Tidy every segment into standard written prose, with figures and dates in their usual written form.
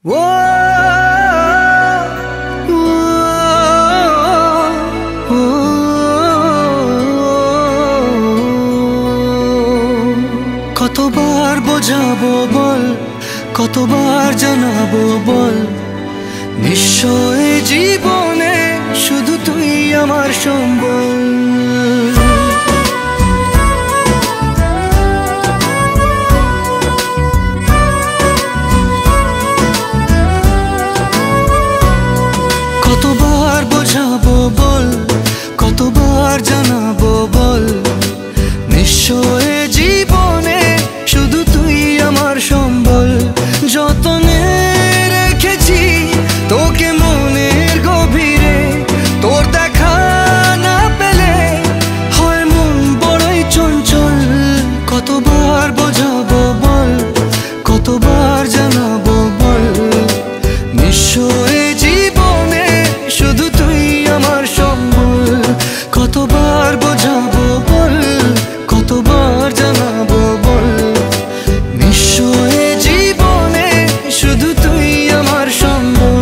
ও কতবার বোঝাবো বল, কতবার জানাবো বল, নিশ্চয় জীবনে শুধু তুই আমার সম্বল। কতবার বোঝাবো বল, কতবার জানাবো বল, নিশ্চয় জীবনে শুধু তুই আমার সম্বল। যতনে রেখেছি তোকে মনের গভীরে, তোর দেখা না পেলে হয় মন বড়ই চঞ্চল। কতবার বোঝাবো বল, কতবার জানাবো বল, নিশ্চয় জীবনে শুধু তুই আমার সম্বল। কতবার বোঝাবো বল, কতবার জানাবো বল, নিশ্চয় জীবনে শুধু তুই আমার সম্বল।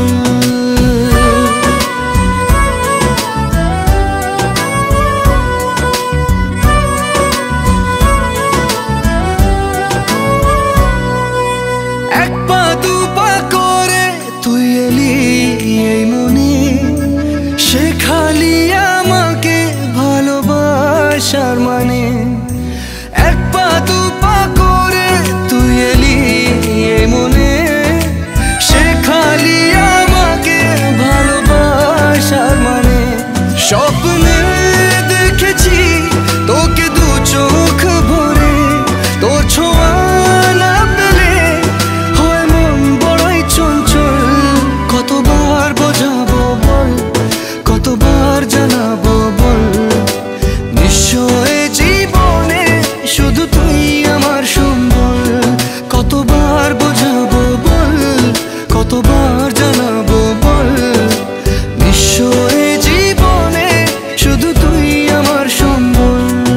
এক পা দু পা করে তুই এলি এই মনে, শেখালি আমাকে ভালোবাসার মানে। এক পা দু পা করে তুই এলি এই মনে, শেখালি আমাকে ভালোবাসার মানে। স্বপ্নে দেখেছি তোকে দু চোখ ভরে, তোর ছোঁয়া না পেলে হয় মন বড়ই চঞ্চল। কতবার বোঝাবো বল, কতবার জানাবো বল, নিশ্চয় জীবনে শুধু তুই আমার সম্বল। কতবার বোঝাবো বল, কতবার জানাবো বল, নিশ্চয় জীবনে শুধু তুই আমার সম্বল।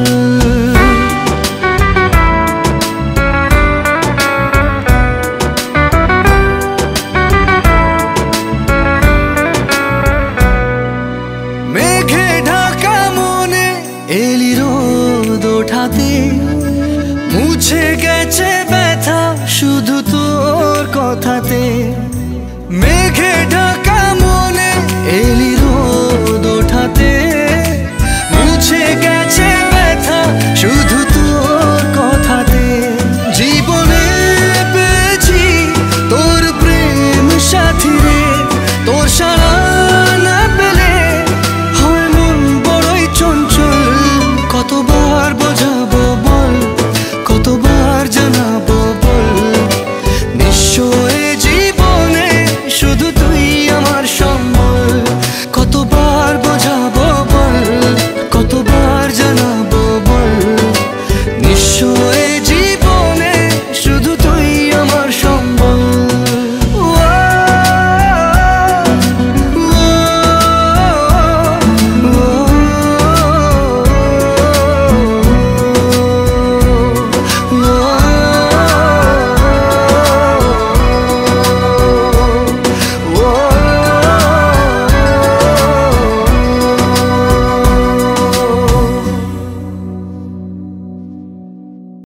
মেঘে ঢাকা মনে এলি রোদ ওঠাতে, মুছে গেছে ব্যথা শুধু তোর কথাতে। মেঘে